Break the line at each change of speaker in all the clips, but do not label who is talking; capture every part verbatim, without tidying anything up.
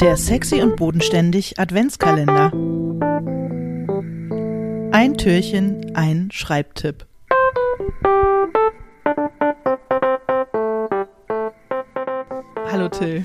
Der Sexy und Bodenständig Adventskalender. Ein Türchen, ein Schreibtipp. Hallo Till.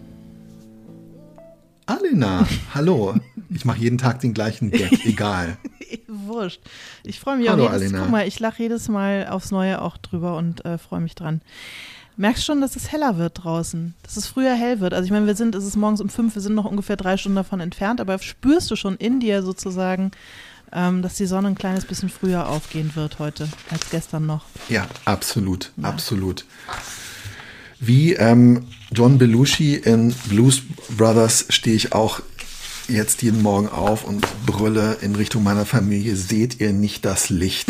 Alena, hallo. Ich mache jeden Tag den gleichen Gag, egal.
Wurscht. Ich freue mich
Hallo,
auch jedes,
Alena.
guck mal, ich lache jedes Mal aufs Neue auch drüber und äh, freue mich dran. Merkst schon, dass es heller wird draußen, dass es früher hell wird. Also ich meine, wir sind, es ist morgens um fünf, wir sind noch ungefähr drei Stunden davon entfernt, aber spürst du schon in dir sozusagen, ähm, dass die Sonne ein kleines bisschen früher aufgehen wird heute als gestern noch?
Ja, absolut,
Ja.
absolut. Wie ähm, John Belushi in Blues Brothers stehe ich auch jetzt jeden Morgen auf und brülle in Richtung meiner Familie, seht ihr nicht das Licht?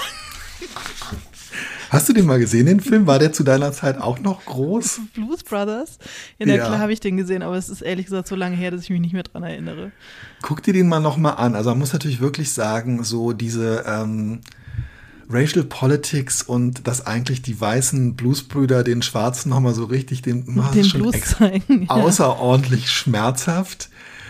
Hast du den mal gesehen, den Film? War der zu deiner Zeit auch noch groß?
Blues Brothers? Ja, na
Ja.
klar habe ich den gesehen, aber es ist ehrlich gesagt so lange her, dass ich mich nicht mehr dran erinnere.
Guck dir den mal nochmal an. Also man muss natürlich wirklich sagen, so diese ähm, Racial Politics und dass eigentlich die weißen Bluesbrüder den Schwarzen nochmal so richtig den,
Noch den
schon
Blues
ex-
zeigen. Ja.
außerordentlich schmerzhaft.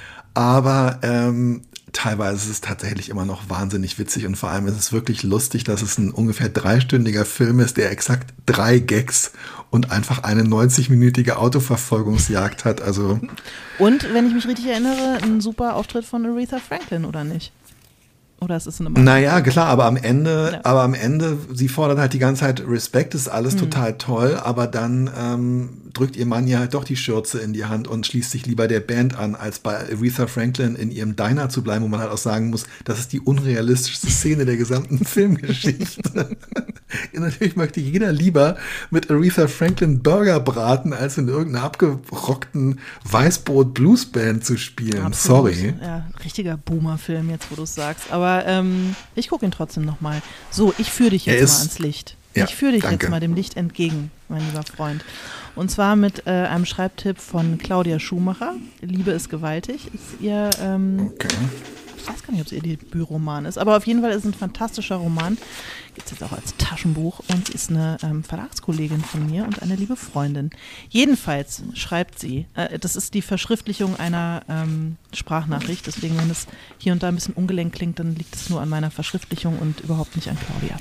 Aber ähm, teilweise ist es tatsächlich immer noch wahnsinnig witzig und vor allem ist es wirklich lustig, dass es ein ungefähr dreistündiger Film ist, der exakt drei Gags und einfach eine neunzig-minütige Autoverfolgungsjagd hat. Also
Und, wenn ich mich richtig erinnere, ein super Auftritt von Aretha Franklin, oder nicht? Oder es ist eine
naja, klar, aber am Ende,
Ja.
aber am Ende, sie fordert halt die ganze Zeit Respekt, ist alles
Mhm.
total toll, aber dann ähm, drückt ihr Mann ja halt doch die Schürze in die Hand und schließt sich lieber der Band an, als bei Aretha Franklin in ihrem Diner zu bleiben, wo man halt auch sagen muss, das ist die unrealistischste Szene der gesamten Filmgeschichte. Ja, natürlich möchte jeder lieber mit Aretha Franklin Burger braten, als in irgendeiner abgerockten Weißbrot-Bluesband zu spielen.
Absolut.
Sorry.
Ja, richtiger Boomer-Film, jetzt wo du es sagst. Aber ähm, ich gucke ihn trotzdem nochmal. So, ich führe dich
Er
jetzt
ist-
mal ans Licht.
Ja,
ich führe dich
danke.
jetzt mal dem Licht entgegen, mein lieber Freund. Und zwar mit äh, einem Schreibtipp von Claudia Schumacher. Liebe ist gewaltig. Ist ihr, ähm,
Okay.
ich weiß gar nicht, ob es ihr Debütroman ist, aber auf jeden Fall ist es ein fantastischer Roman. Gibt es jetzt auch als Taschenbuch und sie ist eine ähm, Verlagskollegin von mir und eine liebe Freundin. Jedenfalls schreibt sie, äh, das ist die Verschriftlichung einer ähm, Sprachnachricht, deswegen, wenn es hier und da ein bisschen ungelenk klingt, dann liegt es nur an meiner Verschriftlichung und überhaupt nicht an Claudia.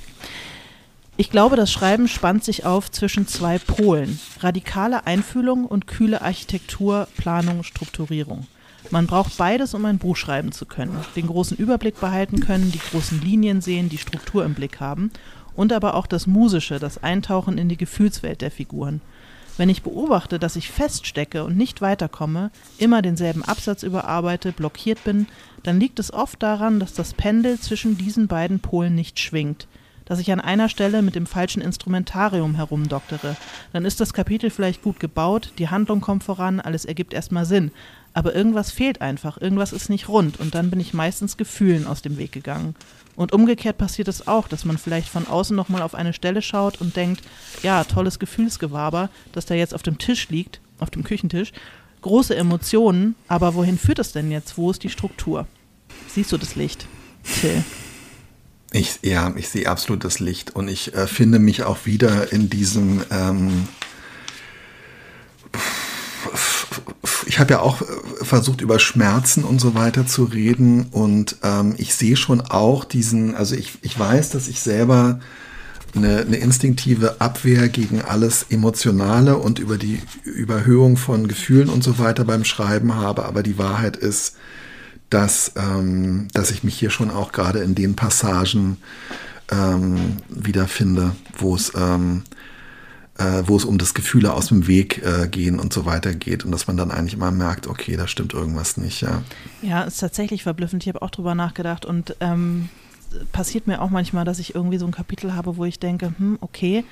Ich glaube, das Schreiben spannt sich auf zwischen zwei Polen. Radikale Einfühlung und kühle Architektur, Planung, Strukturierung. Man braucht beides, um ein Buch schreiben zu können. Den großen Überblick behalten können, die großen Linien sehen, die Struktur im Blick haben und aber auch das Musische, das Eintauchen in die Gefühlswelt der Figuren. Wenn ich beobachte, dass ich feststecke und nicht weiterkomme, immer denselben Absatz überarbeite, blockiert bin, dann liegt es oft daran, dass das Pendel zwischen diesen beiden Polen nicht schwingt. Dass ich an einer Stelle mit dem falschen Instrumentarium herumdoktere. Dann ist das Kapitel vielleicht gut gebaut, die Handlung kommt voran, alles ergibt erstmal Sinn. Aber irgendwas fehlt einfach, irgendwas ist nicht rund und dann bin ich meistens Gefühlen aus dem Weg gegangen. Und umgekehrt passiert es auch, dass man vielleicht von außen nochmal auf eine Stelle schaut und denkt, ja, tolles Gefühlsgewaber, das da jetzt auf dem Tisch liegt, auf dem Küchentisch. Große Emotionen, aber wohin führt es denn jetzt? Wo ist die Struktur? Siehst du das Licht, Till?
Ich, ja, ich sehe absolut das Licht und ich äh, finde mich auch wieder in diesem, ähm, ich habe ja auch äh, versucht, über Schmerzen und so weiter zu reden und ähm, ich sehe schon auch diesen, also ich, ich weiß, dass ich selber eine, eine instinktive Abwehr gegen alles Emotionale und über die Überhöhung von Gefühlen und so weiter beim Schreiben habe, aber die Wahrheit ist, dass, ähm, dass ich mich hier schon auch gerade in den Passagen ähm, wiederfinde, wo es, ähm, äh, wo es um das Gefühle aus dem Weg äh, gehen und so weiter geht und dass man dann eigentlich immer merkt, okay, da stimmt irgendwas nicht, ja.
Ja, ist tatsächlich verblüffend. Ich habe auch drüber nachgedacht und ähm, passiert mir auch manchmal, dass ich irgendwie so ein Kapitel habe, wo ich denke, hm, okay,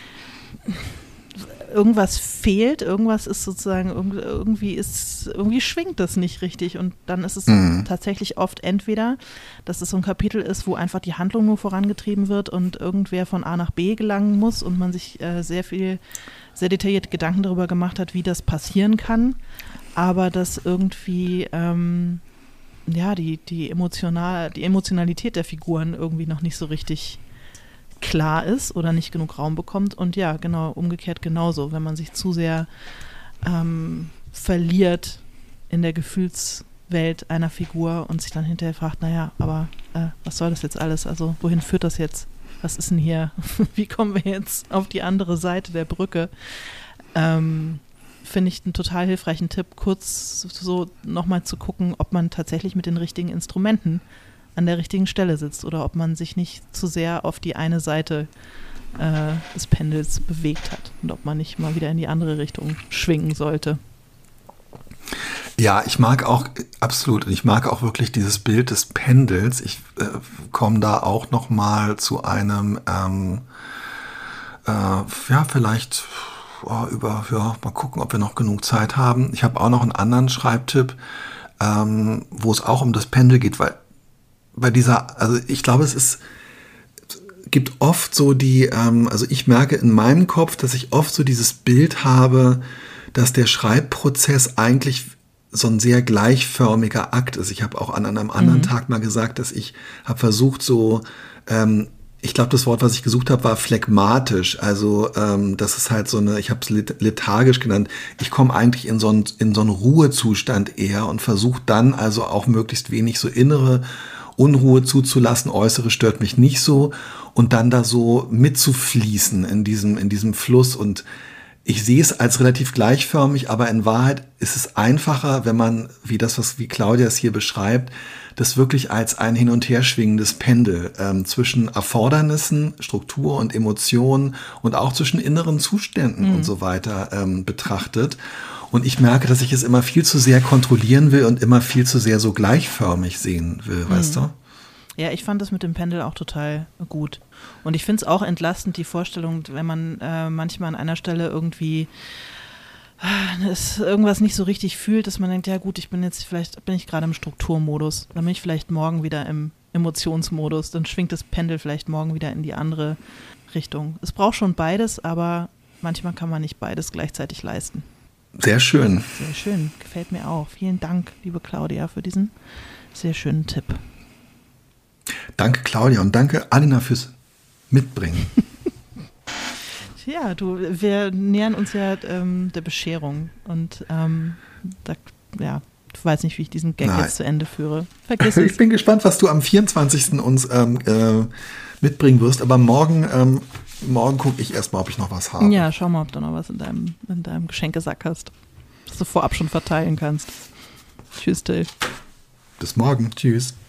irgendwas fehlt, irgendwas ist sozusagen, irgendwie ist, irgendwie schwingt das nicht richtig und dann ist es
Mhm.
tatsächlich oft entweder, dass es so ein Kapitel ist, wo einfach die Handlung nur vorangetrieben wird und irgendwer von A nach B gelangen muss und man sich äh, sehr viel, sehr detailliert Gedanken darüber gemacht hat, wie das passieren kann, aber dass irgendwie ähm, ja, die, die, emotional, die Emotionalität der Figuren irgendwie noch nicht so richtig klar ist oder nicht genug Raum bekommt. Und ja, genau, umgekehrt genauso. Wenn man sich zu sehr ähm, verliert in der Gefühlswelt einer Figur und sich dann hinterher fragt, naja, aber äh, was soll das jetzt alles? Also wohin führt das jetzt? Was ist denn hier? Wie kommen wir jetzt auf die andere Seite der Brücke? Ähm, finde ich einen total hilfreichen Tipp, kurz so nochmal zu gucken, ob man tatsächlich mit den richtigen Instrumenten an der richtigen Stelle sitzt oder ob man sich nicht zu sehr auf die eine Seite äh, des Pendels bewegt hat und ob man nicht mal wieder in die andere Richtung schwingen sollte.
Ja, ich mag auch, absolut, und ich mag auch wirklich dieses Bild des Pendels. Ich äh, komme da auch noch mal zu einem, ähm, äh, ja, vielleicht oh, über, ja, mal gucken, ob wir noch genug Zeit haben. Ich habe auch noch einen anderen Schreibtipp, ähm, wo es auch um das Pendel geht, weil bei dieser, also ich glaube, es ist, gibt oft so die, ähm, also ich merke in meinem Kopf, dass ich oft so dieses Bild habe, dass der Schreibprozess eigentlich so ein sehr gleichförmiger Akt ist. Ich habe auch an einem anderen mhm. Tag mal gesagt, dass ich habe versucht so, ähm, ich glaube, das Wort, was ich gesucht habe, war phlegmatisch. Also ähm, das ist halt so eine, ich habe es lethargisch genannt. Ich komme eigentlich in so einen in so einen Ruhezustand eher und versuche dann also auch möglichst wenig so innere Unruhe zuzulassen. Äußere stört mich nicht so und dann da so mitzufließen in diesem in diesem Fluss. Und ich sehe es als relativ gleichförmig, aber in Wahrheit ist es einfacher, wenn man, wie das, was wie Claudia es hier beschreibt, das wirklich als ein hin und her schwingendes Pendel ähm, zwischen Erfordernissen, Struktur und Emotionen und auch zwischen inneren Zuständen mhm. und so weiter ähm, betrachtet. Und ich merke, dass ich es immer viel zu sehr kontrollieren will und immer viel zu sehr so gleichförmig sehen will, mhm. weißt du?
Ja, ich fand das mit dem Pendel auch total gut. Und ich finde es auch entlastend, die Vorstellung, wenn man äh, manchmal an einer Stelle irgendwie äh, irgendwas nicht so richtig fühlt, dass man denkt, ja gut, ich bin jetzt, vielleicht bin ich gerade im Strukturmodus, dann bin ich vielleicht morgen wieder im Emotionsmodus, dann schwingt das Pendel vielleicht morgen wieder in die andere Richtung. Es braucht schon beides, aber manchmal kann man nicht beides gleichzeitig leisten.
Sehr schön.
Sehr schön, gefällt mir auch. Vielen Dank, liebe Claudia, für diesen sehr schönen Tipp.
Danke, Claudia, und danke, Alina, fürs Mitbringen.
Ja, du, wir nähern uns ja ähm, der Bescherung und ähm, da, ja, du weißt nicht, wie ich diesen Gag Nein. jetzt zu Ende führe. Vergiss es.
Ich bin gespannt, was du am vierundzwanzigsten uns ähm, äh, mitbringen wirst, aber morgen, ähm, morgen gucke ich erstmal, ob ich noch was habe.
Ja, schau mal, ob du noch was in deinem, in deinem Geschenkesack hast, das du vorab schon verteilen kannst. Tschüss, Till.
Bis morgen. Tschüss.